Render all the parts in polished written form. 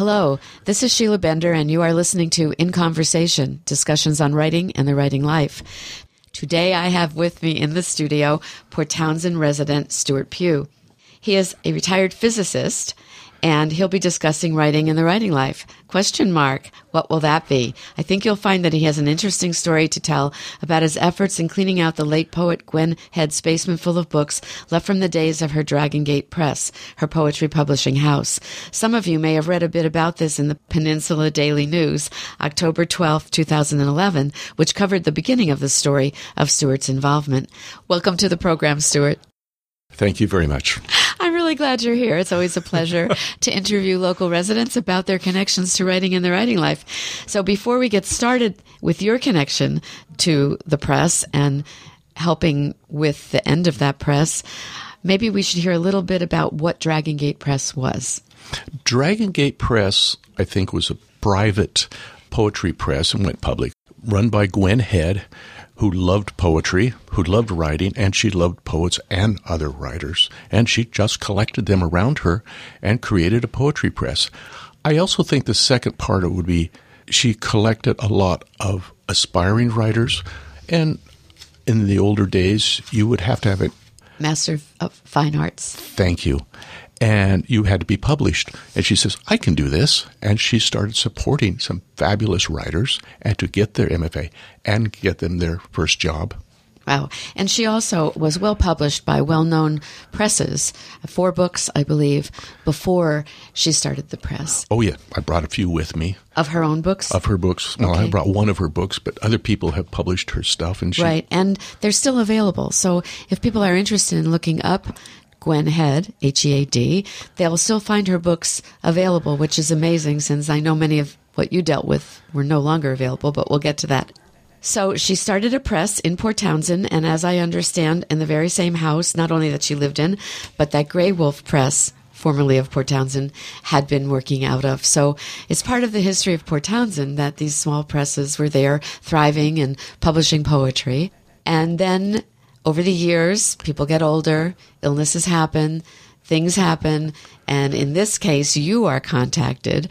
Hello, this is Sheila Bender, and you are listening to In Conversation, discussions on writing and the writing life. Today I have with me in the studio Port Townsend resident Stuart Pugh. He is a retired physicist, and he'll be discussing writing and the writing life. Question mark, what will that be? I think you'll find that he has an interesting story to tell about his efforts in cleaning out the late poet Gwen Head's basement full of books left from the days of her Dragon Gate Press, her poetry publishing house. Some of you may have read a bit about this in the Peninsula Daily News, October 12, 2011, which covered the beginning of the story of Stuart's involvement. Welcome to the program, Stuart. Thank you very much. I'm really glad you're here. It's always a pleasure to interview local residents about their connections to writing and the writing life. So before we get started with your connection to the press and helping with the end of that press, maybe we should hear a little bit about what Dragon Gate Press was. Dragon Gate Press, I think, was a private poetry press and went public, run by Gwen Head, who loved poetry, who loved writing, and she loved poets and other writers. And she just collected them around her and created a poetry press. I also think the second part would be she collected a lot of aspiring writers. And in the older days, you would have to have it. Master of Fine Arts. Thank you. And you had to be published. And she says, I can do this. And she started supporting some fabulous writers and to get their MFA and get them their first job. Wow. And she also was well published by well-known presses, 4 books, I believe, before she started the press. Oh, yeah. I brought a few with me. Of her own books? Of her books. Well, okay. I brought one of her books, but other people have published her stuff. And right. And they're still available. So if people are interested in looking up Gwen Head, H-E-A-D, they'll still find her books available, which is amazing since I know many of what you dealt with were no longer available, but we'll get to that. So she started a press in Port Townsend, and as I understand, in the very same house, not only that she lived in, but that Grey Wolf Press, formerly of Port Townsend, had been working out of. So it's part of the history of Port Townsend that these small presses were there thriving and publishing poetry. And then over the years, people get older, illnesses happen, things happen, and in this case, you are contacted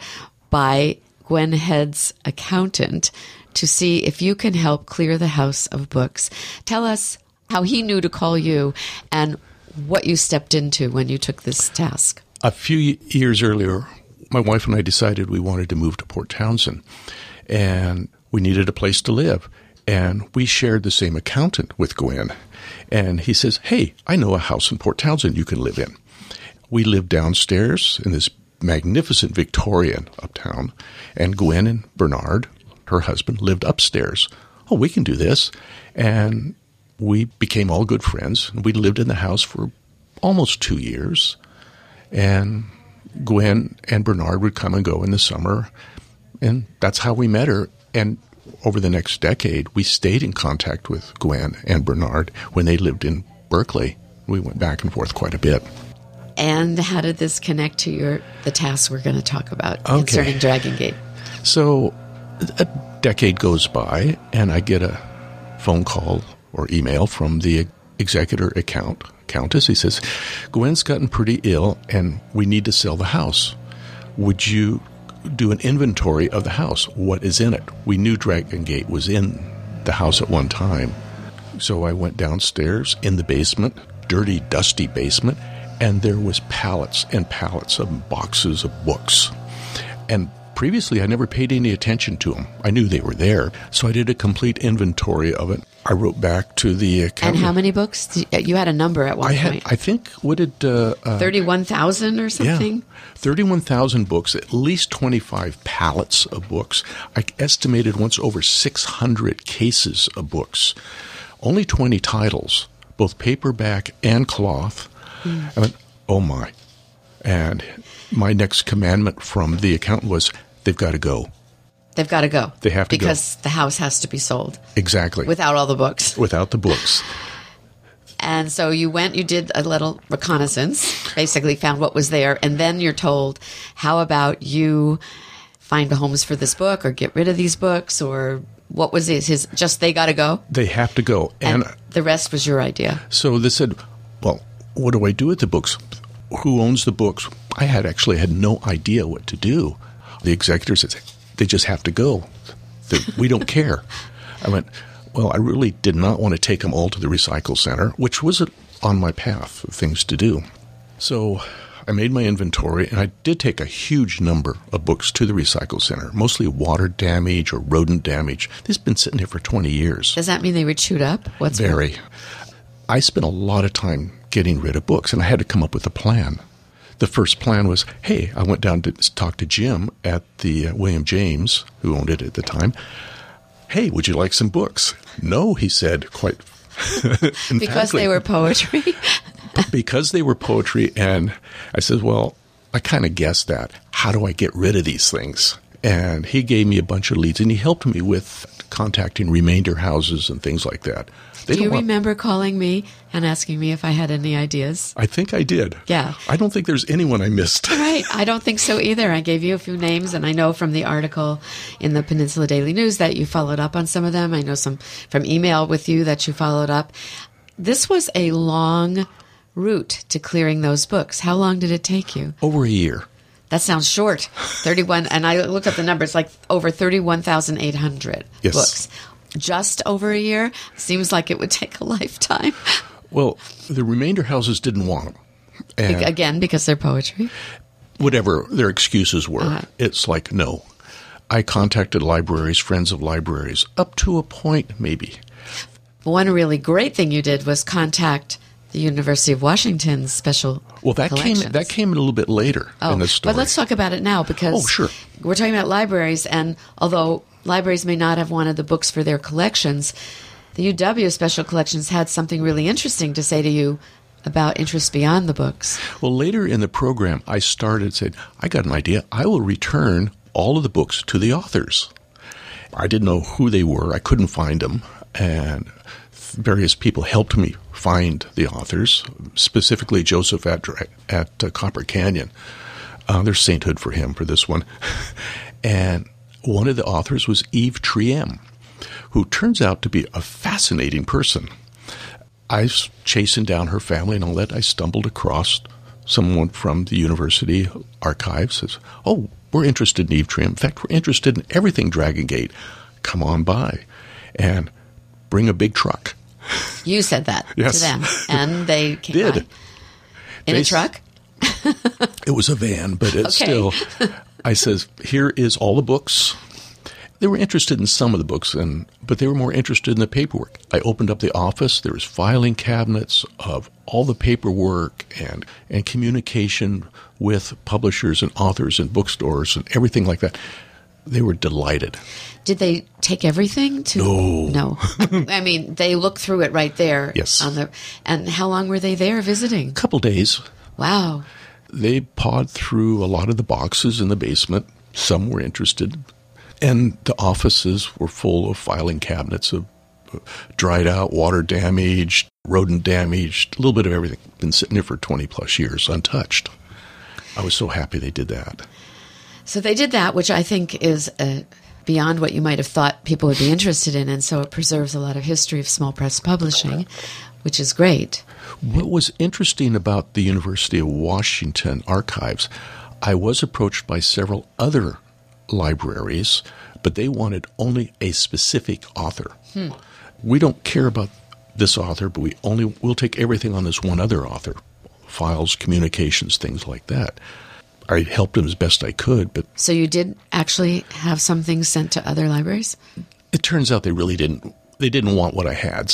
by Gwen Head's accountant to see if you can help clear the house of books. Tell us how he knew to call you and what you stepped into when you took this task. A few years earlier, my wife and I decided we wanted to move to Port Townsend, and we needed a place to live. And we shared the same accountant with Gwen. And he says, hey, I know a house in Port Townsend you can live in. We lived downstairs in this magnificent Victorian uptown. And Gwen and Bernard, her husband, lived upstairs. Oh, we can do this. And we became all good friends. We lived in the house for almost 2 years. And Gwen and Bernard would come and go in the summer. And that's how we met her. And over the next decade, we stayed in contact with Gwen and Bernard when they lived in Berkeley. We went back and forth quite a bit. And how did this connect to the task we're going to talk about concerning Dragon Gate? So a decade goes by, and I get a phone call or email from the executor countess. He says, Gwen's gotten pretty ill, and we need to sell the house. Would you do an inventory of the house? What is in it? We knew Dragon Gate was in the house at one time. So I went downstairs in the basement, dirty, dusty basement, and there was pallets and pallets of boxes of books. And previously, I never paid any attention to them. I knew they were there, so I did a complete inventory of it. I wrote back to the accountant. And how many books? You had a number at one point. I think, what did... 31,000 or something? Yeah, 31,000 books, at least 25 pallets of books. I estimated once over 600 cases of books. Only 20 titles, both paperback and cloth. I went, oh my. And my next commandment from the accountant was, they've got to go. They've got to go. They have to go. Because the house has to be sold. Exactly. Without all the books. Without the books. And so you went, you did a little reconnaissance, basically found what was there, and then you're told, how about you find homes for this book or get rid of these books, or what was his just they got to go? They have to go. And the rest was your idea. So they said, well, what do I do with the books? Who owns the books? I had no idea what to do. The executor said, they just have to go. We don't care. I went, well, I really did not want to take them all to the recycle center, which was on my path of things to do. So I made my inventory, and I did take a huge number of books to the recycle center, mostly water damage or rodent damage. This has been sitting here for 20 years. Does that mean they were chewed up? Very. I spent a lot of time getting rid of books, and I had to come up with a plan. The first plan was, hey, I went down to talk to Jim at the William James, who owned it at the time. Hey, would you like some books? No, he said, quite emphatically. Because they were poetry? Because they were poetry, and I said, well, I kind of guessed that. How do I get rid of these things? And he gave me a bunch of leads, and he helped me with contacting remainder houses and things like that. Do you remember calling me and asking me if I had any ideas? I think I did. Yeah. I don't think there's anyone I missed. Right. I don't think so either. I gave you a few names, and I know from the article in the Peninsula Daily News that you followed up on some of them. I know some from email with you that you followed up. This was a long route to clearing those books. How long did it take you? Over a year. That sounds short. 31, and I looked up the numbers, like over 31,800 yes. books. Just over a year? Seems like it would take a lifetime. Well, the remainder houses didn't want them. And again, because they're poetry? Whatever their excuses were, It's like, no. I contacted libraries, friends of libraries, up to a point, maybe. One really great thing you did was contact the University of Washington's special collections. That came a little bit later in the story. But let's talk about it now, because sure. We're talking about libraries, and although libraries may not have wanted the books for their collections, the UW Special Collections had something really interesting to say to you about interest beyond the books. Well, later in the program, I said, I got an idea. I will return all of the books to the authors. I didn't know who they were. I couldn't find them. And various people helped me find the authors, specifically Joseph at Copper Canyon. There's sainthood for him for this one. And one of the authors was Eve Triem, who turns out to be a fascinating person. I was chasing down her family and all that. I stumbled across someone from the university archives. Says, oh, we're interested in Eve Triem. In fact, we're interested in everything Dragon Gate. Come on by and bring a big truck. You said that yes. to them, and they came did. by. In a truck? It was a van, but it's still... I says, here is all the books. They were interested in some of the books, but they were more interested in the paperwork. I opened up the office. There was filing cabinets of all the paperwork and communication with publishers and authors and bookstores and everything like that. They were delighted. Did they take everything? No. I mean, they looked through it right there. Yes. And how long were they there visiting? A couple days. Wow. They pawed through a lot of the boxes in the basement. Some were interested. And the offices were full of filing cabinets of dried out, water damaged, rodent damaged, a little bit of everything. Been sitting there for 20 plus years, untouched. I was so happy they did that. So they did that, which I think is beyond what you might have thought people would be interested in, and so it preserves a lot of history of small press publishing, which is great. What was interesting about the University of Washington archives, I was approached by several other libraries, but they wanted only a specific author. We don't care about this author, but we'll take everything on this one other author, files, communications, things like that. I helped them as best I could, but... So you did actually have some things sent to other libraries? It turns out they really didn't. They didn't want what I had.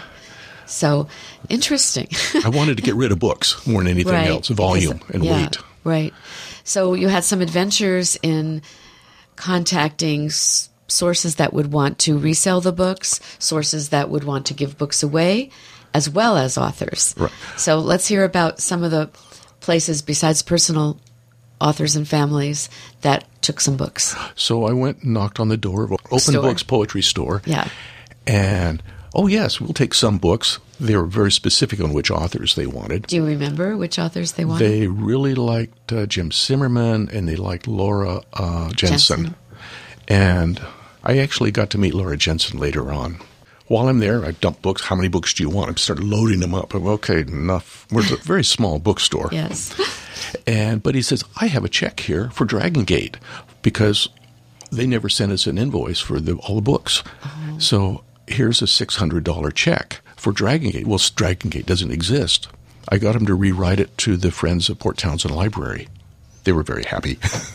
So interesting. I wanted to get rid of books more than anything else, volume and weight. Right. So you had some adventures in contacting sources that would want to resell the books, sources that would want to give books away, as well as authors. Right. So let's hear about some of the places besides personal authors and families that took some books. So I went and knocked on the door of Open Books Poetry Store. Yeah. And, oh, yes, we'll take some books. They were very specific on which authors they wanted. Do you remember which authors they wanted? They really liked Jim Zimmerman, and they liked Laura Jensen. And I actually got to meet Laura Jensen later on. While I'm there, I dump books. How many books do you want? I started loading them up. Okay, enough. We're a very small bookstore. Yes. But he says, I have a check here for Dragon Gate because they never sent us an invoice for all the books. Oh. So here's a $600 check for Dragon Gate. Well, Dragon Gate doesn't exist. I got them to rewrite it to the Friends of Port Townsend Library. They were very happy.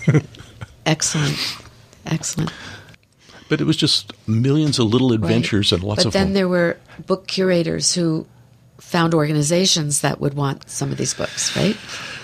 Excellent. Excellent. But it was just millions of little adventures and lots of fun. But then there were book curators who found organizations that would want some of these books, right?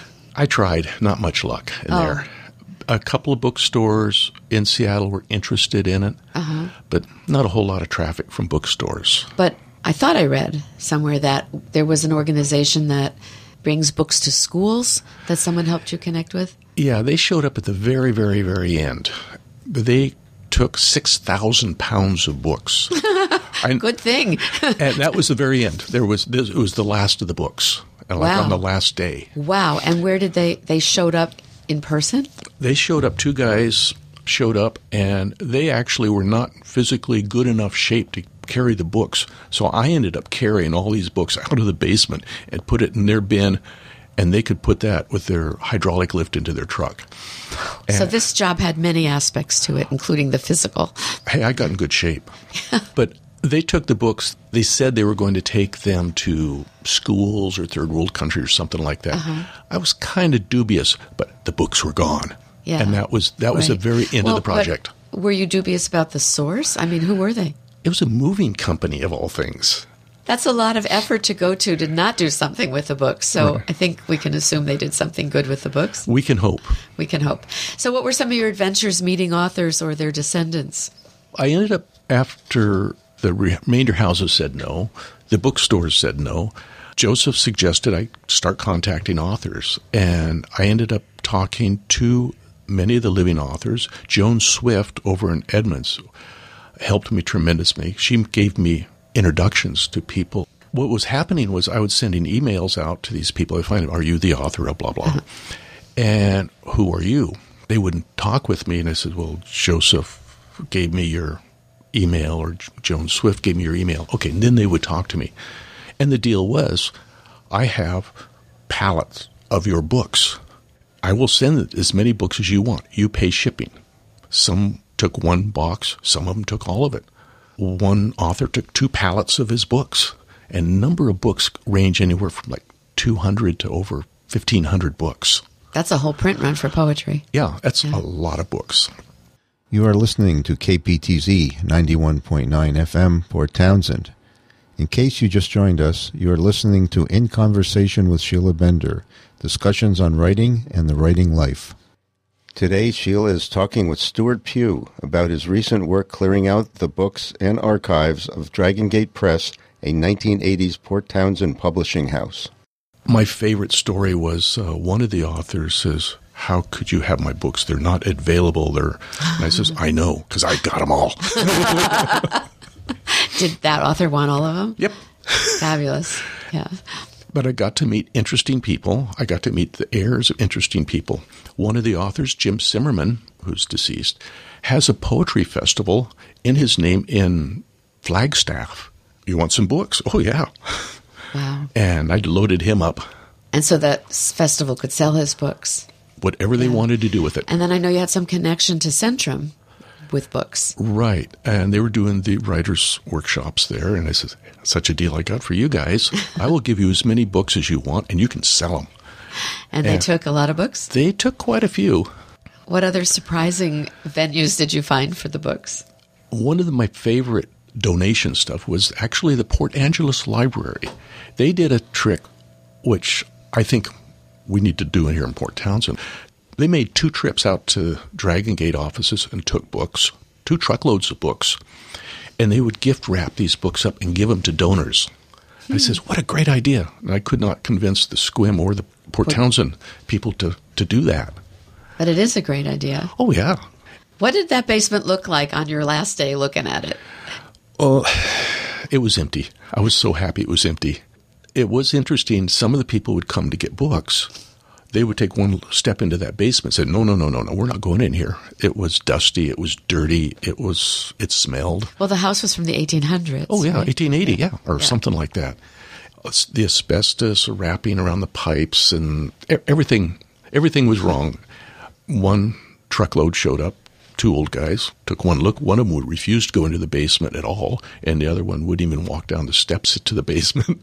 I tried. Not much luck in there. A couple of bookstores in Seattle were interested in it, but not a whole lot of traffic from bookstores. But I thought I read somewhere that there was an organization that brings books to schools that someone helped you connect with? Yeah, they showed up at the very, very, very end. They took 6,000 pounds of books. Good thing. And that was the very end. It was the last of the books, like on the last day. Wow. And where did they showed up in person? They showed up. Two guys showed up, and they actually were not physically good enough shape to carry the books. So I ended up carrying all these books out of the basement and put it in their bin, and they could put that with their hydraulic lift into their truck. And so this job had many aspects to it, including the physical. Hey, I got in good shape. But they took the books. They said they were going to take them to schools or third world countries or something like that. I was kind of dubious, but the books were gone. Yeah. And that was the very end of the project. Were you dubious about the source? I mean, who were they? It was a moving company, of all things. That's a lot of effort to go to not do something with the books. So I think we can assume they did something good with the books. We can hope. We can hope. So what were some of your adventures meeting authors or their descendants? I ended up, after the remainder houses said no, the bookstores said no, Joseph suggested I start contacting authors. And I ended up talking to many of the living authors. Joan Swift over in Edmonds helped me tremendously. She gave me introductions to people. What was happening was I was sending emails out to these people. I find, are you the author of blah, blah? And who are you? They wouldn't talk with me. And I said, well, Joseph gave me your email, or Joan Swift gave me your email. Okay, and then they would talk to me. And the deal was, I have pallets of your books. I will send as many books as you want. You pay shipping. Some took one box. Some of them took all of it. One author took 2 pallets of his books. And a number of books range anywhere from like 200 to over 1,500 books. That's a whole print run for poetry. Yeah, that's a lot of books. You are listening to KPTZ 91.9 FM, Port Townsend. In case you just joined us, you are listening to In Conversation with Sheila Bender, discussions on writing and the writing life. Today, Sheila is talking with Stuart Pugh about his recent work clearing out the books and archives of Dragon Gate Press, a 1980s Port Townsend publishing house. My favorite story was one of the authors says, how could you have my books? They're not available. And I says, I know, because I got them all. Did that author want all of them? Yep. Fabulous. Yeah. But I got to meet interesting people. I got to meet the heirs of interesting people. One of the authors, Jim Zimmerman, who's deceased, has a poetry festival in his name in Flagstaff. You want some books? Oh, yeah. Wow. And I loaded him up. And so that festival could sell his books. Whatever they wanted to do with it. And then I know you had some connection to Centrum with books. Right. And they were doing the writers' workshops there. And I said, such a deal I got for you guys. I will give you as many books as you want, and you can sell them. And they took a lot of books? They took quite a few. What other surprising venues did you find for the books? One of my favorite donation stuff was actually the Port Angeles Library. They did a trick, which I think we need to do here in Port Townsend. They made 2 trips out to Dragon Gate offices and took books, 2 truckloads of books, and they would gift wrap these books up and give them to donors. I says, what a great idea. And I could not convince the SQUIM or the Port Townsend people to do that. But it is a great idea. Oh, yeah. What did that basement look like on your last day looking at it? Well, it was empty. I was so happy it was empty. It was interesting. Some of the people would come to get books. They would take one step into that basement and say, no, we're not going in here. It was dusty. It was dirty. It smelled. Well, the house was from the 1800s. Oh, yeah, right? 1880, or something like that. The asbestos wrapping around the pipes and everything was wrong. One truckload showed up. 2 old guys took one look. One of them refused to go into the basement at all, and the other one wouldn't even walk down the steps to the basement.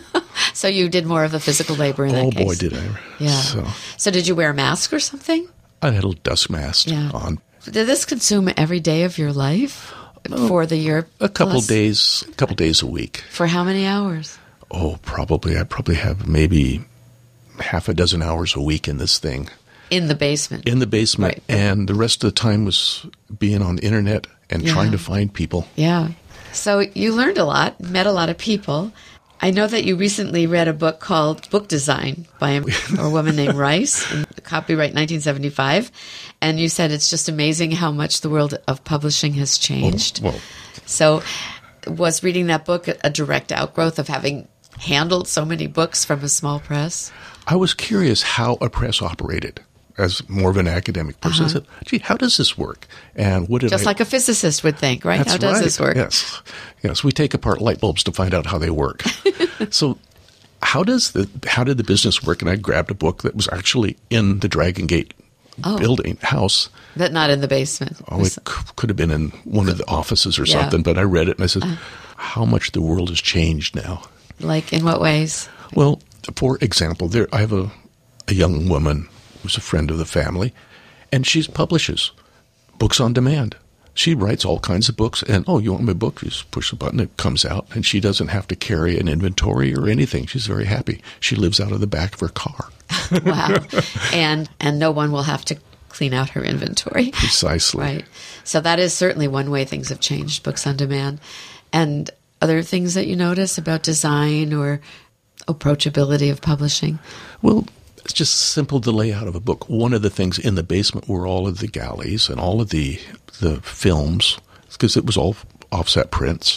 So you did more of the physical labor in that case. Oh, boy, did I. Yeah. So did you wear a mask or something? I had a little dust mask on. Did this consume every day of your life for the year? A couple days a week. For how many hours? Oh, probably. I probably have maybe half a dozen hours a week in this thing. In the basement. In the basement. Right. And the rest of the time was being on the internet and trying to find people. Yeah. So you learned a lot, met a lot of people. I know that you recently read a book called Book Design by a woman named Rice, copyright 1975. And you said it's just amazing how much the world of publishing has changed. Well, so was reading that book a direct outgrowth of having handled so many books from a small press? I was curious how a press operated. As more of an academic person, I said, gee, how does this work? And what did Just like a physicist would think, right? That's How does right. this work? Yes. We take apart light bulbs to find out how they work. So how did the business work? And I grabbed a book that was actually in the Dragon Gate building house. But not in the basement. It could have been in one of the offices or something, but I read it and I said, how much the world has changed now. Like in what ways? Well, for example, I have a young woman who's a friend of the family, and she publishes books on demand. She writes all kinds of books, and, you want my book? You just push the button, it comes out, and she doesn't have to carry an inventory or anything. She's very happy. She lives out of the back of her car. Wow. And no one will have to clean out her inventory. Precisely. Right. So that is certainly one way things have changed, books on demand. And other things that you notice about design or approachability of publishing? Well, it's just simple the layout of a book. One of the things in the basement were all of the galleys and all of the films, because it was all offset prints.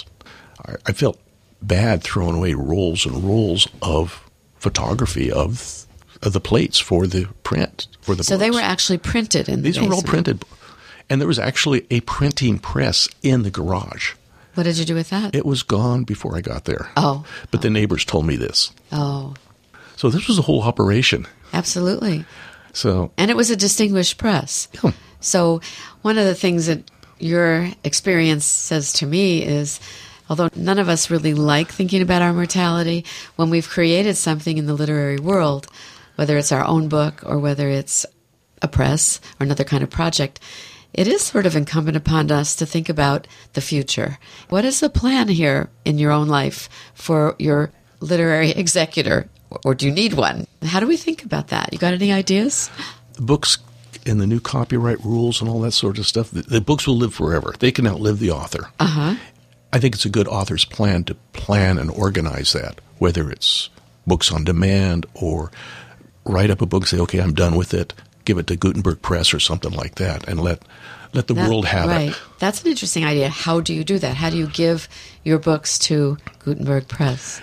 I felt bad throwing away rolls and rolls of photography of the plates for the print, for the So books. they were actually printed in the These were all basement. printed. And there was actually a printing press in the garage. What did you do with that? It was gone before I got there. Oh. But the neighbors told me this. Oh, So this was a whole operation. absolutely. So And it was a distinguished press. Yeah. So one of the things that your experience says to me is, although none of us really like thinking about our mortality, when we've created something in the literary world, whether it's our own book or whether it's a press or another kind of project, it is sort of incumbent upon us to think about the future. What is the plan here in your own life for your literary executor? Or do you need one? How do we think about that? You got any ideas? the books and the new copyright rules and all that sort of stuff, the books will live forever. They can outlive the author. Uh-huh. I think it's a good author's plan to plan and organize that, whether it's books on demand or write up a book, say, okay, I'm done with it, give it to Gutenberg Press or something like that, and let the world have right. it. That's an interesting idea. How do you do that? How do you give your books to Gutenberg Press?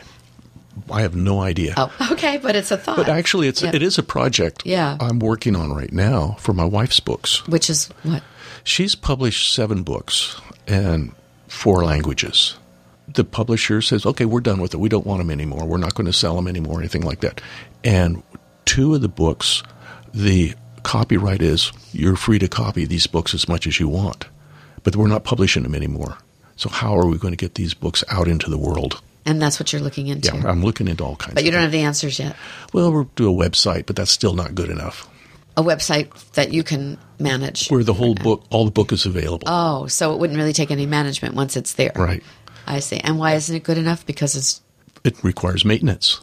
I have no idea. Oh, okay, but it's a thought. But actually, it Yeah. is a project Yeah. I'm working on right now for my wife's books. Which is what? She's published 7 books in 4 languages. The publisher says, okay, we're done with it. We don't want them anymore. We're not going to sell them anymore, anything like that. And 2 of the books, the copyright is you're free to copy these books as much as you want. But we're not publishing them anymore. So how are we going to get these books out into the world? And that's what you're looking into. Yeah, I'm looking into all kinds But you of don't things. have the answers yet. Well, we'll do a website, but that's still not good enough. A website that you can manage. Where the whole book, all the book is available. Oh, so it wouldn't really take any management once it's there. Right. I see. And why isn't it good enough? Because it's... It requires maintenance.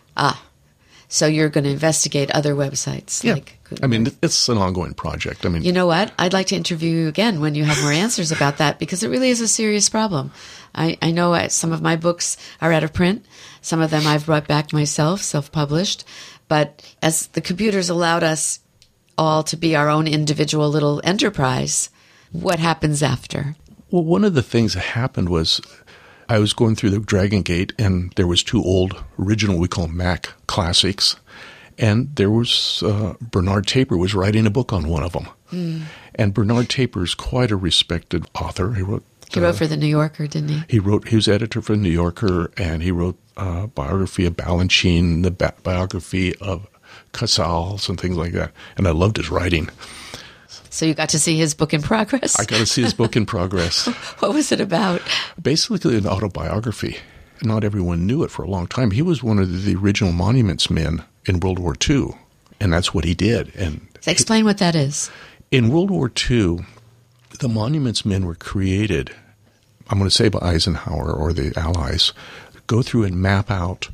So you're going to investigate other websites. Yeah. Like I mean, it's an ongoing project. I mean, You know what? I'd like to interview you again when you have more answers about that, because it really is a serious problem. I know some of my books are out of print. Some of them I've brought back myself, self-published. But as the computers allowed us all to be our own individual little enterprise, what happens after? well, one of the things that happened was I was going through the Dragon Gate, and there was 2 old original, we call Mac classics. And there was Bernard Taper was writing a book on one of them. And Bernard Taper is quite a respected author. He wrote For the New Yorker, didn't he? He was editor for the New Yorker, and he wrote a biography of Balanchine, the biography of Casals, and things like that. And I loved his writing. So you got to see his book in progress? I got to see his book in progress. What was it about? Basically an autobiography. Not everyone knew it for a long time. He was one of the original monuments men in World War II, and that's what he did. And So explain what that is. in World War II, the monuments men were created, I'm going to say by Eisenhower or the Allies, go through and map out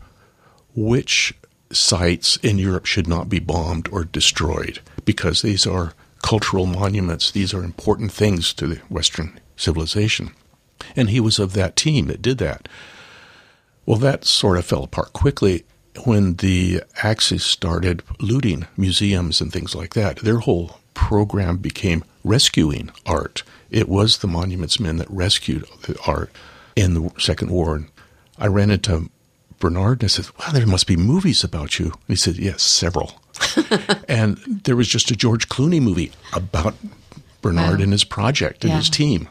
which sites in Europe should not be bombed or destroyed, because these are cultural monuments. These are important things to the Western civilization. And he was of that team that did that. Well, that sort of fell apart quickly when the Axis started looting museums and things like that. Their whole program became rescuing art. It was the monuments men that rescued the art in the Second War. And I ran into Bernard and I said, "Wow, there must be movies about you." And he said, "Yes, several." And there was just a George Clooney movie about Bernard and his project and his team.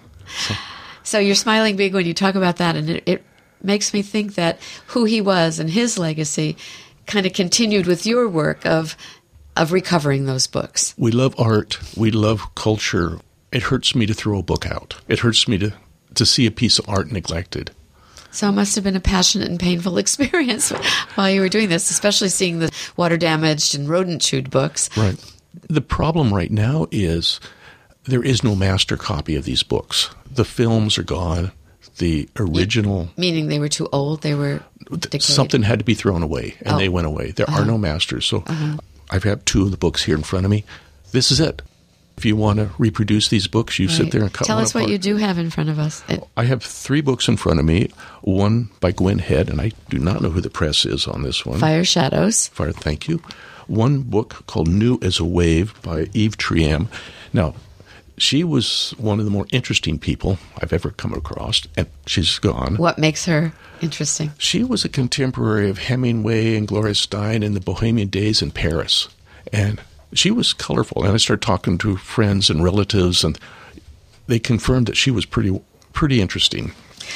So you're smiling big when you talk about that, and it makes me think that who he was and his legacy kind of continued with your work of recovering those books. We love art. We love culture. It hurts me to throw a book out. It hurts me to see a piece of art neglected. So it must have been a passionate and painful experience while you were doing this, especially seeing the water-damaged and rodent-chewed books. Right. The problem right now is there is no master copy of these books. The films are gone. The original... Meaning they were too old? They were decayed? Something had to be thrown away, and they went away. There are no masters. So I've got 2 of the books here in front of me. This is it. If you want to reproduce these books, you sit there and cut Tell one us what apart. you do have in front of us. I have 3 books in front of me. One by Gwen Head, and I do not know who the press is on this one. Fire Shadows. Thank you. One book called New as a Wave by Eve Triam. Now, she was one of the more interesting people I've ever come across, and she's gone. What makes her interesting? She was a contemporary of Hemingway and Gloria Stein in the Bohemian days in Paris. And she was colorful. And I started talking to friends and relatives, and they confirmed that she was pretty interesting.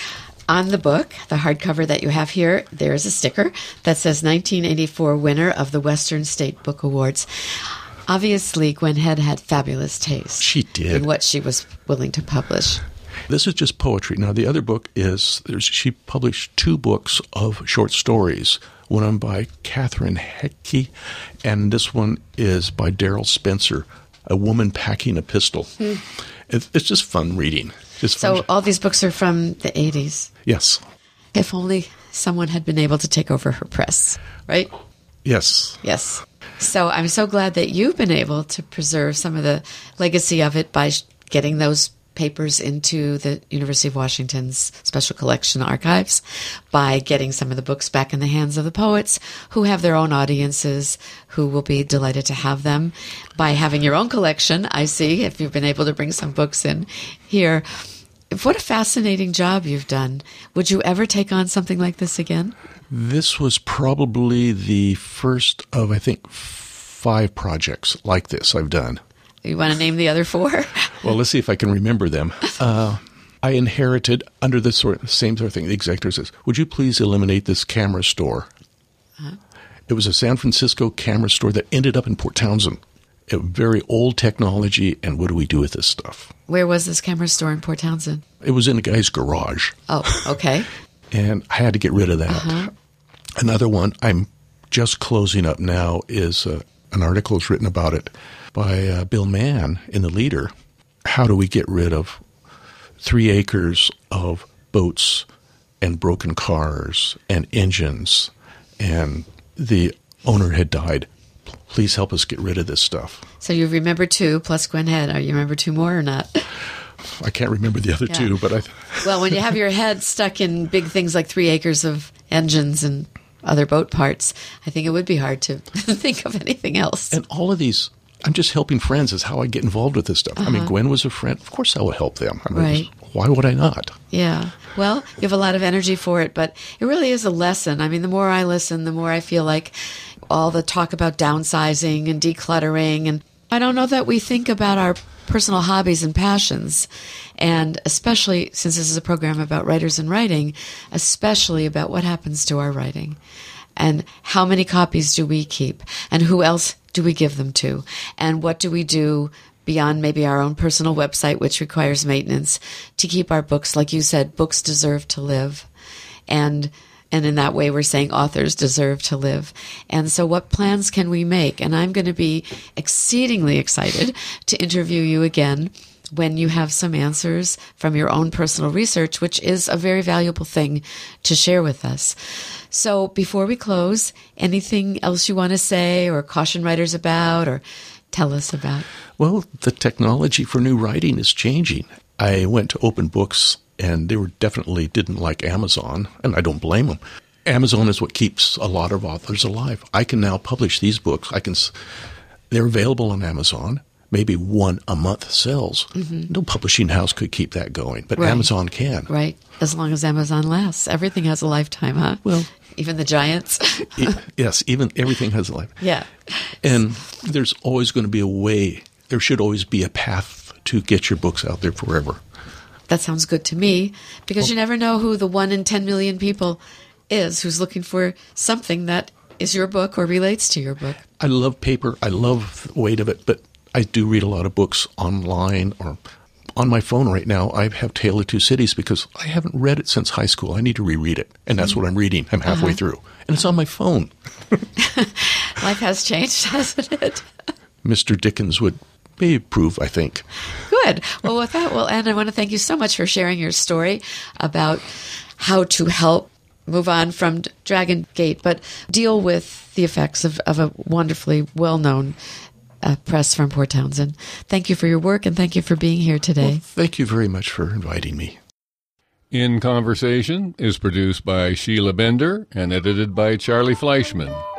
On the book, the hardcover that you have here, there is a sticker that says 1984 winner of the Western State Book Awards. Obviously, Gwen Head had fabulous taste. She did. In what she was willing to publish. This is just poetry. Now, the other book is, she published 2 books of short stories. One of them by Catherine Hecke, and this one is by Daryl Spencer, A Woman Packing a Pistol. It's just fun reading. So all these books are from the 80s. Yes. If only someone had been able to take over her press, right? Yes. Yes. So I'm so glad that you've been able to preserve some of the legacy of it by getting those papers into the University of Washington's Special Collection archives, by getting some of the books back in the hands of the poets who have their own audiences who will be delighted to have them, by having your own collection, I see, if you've been able to bring some books in here. What a fascinating job you've done. Would you ever take on something like this again? This was probably the first of, I think, 5 projects like this I've done. You want to name the other 4? Well, let's see if I can remember them. I inherited, under the same sort of thing, the executor says, "Would you please eliminate this camera store?" It was a San Francisco camera store that ended up in Port Townsend. A very old technology, and what do we do with this stuff? Where was this camera store in Port Townsend? It was in a guy's garage. Oh, okay. And I had to get rid of that. Another one I'm just closing up now is an article is written about it by Bill Mann in the Leader. How do we get rid of 3 acres of boats and broken cars and engines? And the owner had died. Please help us get rid of this stuff. So you remember 2 plus Gwen Head. Are you remember 2 more or not? I can't remember the other 2, but Well, when you have your head stuck in big things like 3 acres of engines and other boat parts, I think it would be hard to think of anything else. And all of these, I'm just helping friends is how I get involved with this stuff. I mean, Gwen was a friend. Of course I will help them. I mean, Right. Why would I not? Yeah. Well, you have a lot of energy for it, but it really is a lesson. I mean, the more I listen, the more I feel like all the talk about downsizing and decluttering, and I don't know that we think about our personal hobbies and passions, and especially since this is a program about writers and writing, especially about what happens to our writing and how many copies do we keep and who else do we give them to and what do we do beyond maybe our own personal website, which requires maintenance, to keep our books, like you said, books deserve to live. And in that way, we're saying authors deserve to live. And so what plans can we make? And I'm going to be exceedingly excited to interview you again when you have some answers from your own personal research, which is a very valuable thing to share with us. So before we close, anything else you want to say or caution writers about or tell us about? Well, the technology for new writing is changing. I went to open books, and they definitely didn't like Amazon, and I don't blame them. Amazon is what keeps a lot of authors alive. I can now publish these books. They're available on Amazon. Maybe one a month sells. Mm-hmm. No publishing house could keep that going, but Amazon can. Right, as long as Amazon lasts. Everything has a lifetime, huh? Well, even the giants. Yes, even everything has a life. Yeah. And there's always going to be a way. There should always be a path to get your books out there forever. That sounds good to me, because you never know who the 1 in 10 million people is who's looking for something that is your book or relates to your book. I love paper. I love the weight of it, but I do read a lot of books online or on my phone right now. I have Tale of Two Cities because I haven't read it since high school. I need to reread it, and that's what I'm reading. I'm halfway through, and it's on my phone. Life has changed, hasn't it? Mr. Dickens would approve, I think. Good. Well, with that, we'll end. I want to thank you so much for sharing your story about how to help move on from Dragon Gate, but deal with the effects of a wonderfully well-known press from Port Townsend. Thank you for your work, and thank you for being here today. Well, thank you very much for inviting me. In Conversation is produced by Sheila Bender and edited by Charlie Fleischman.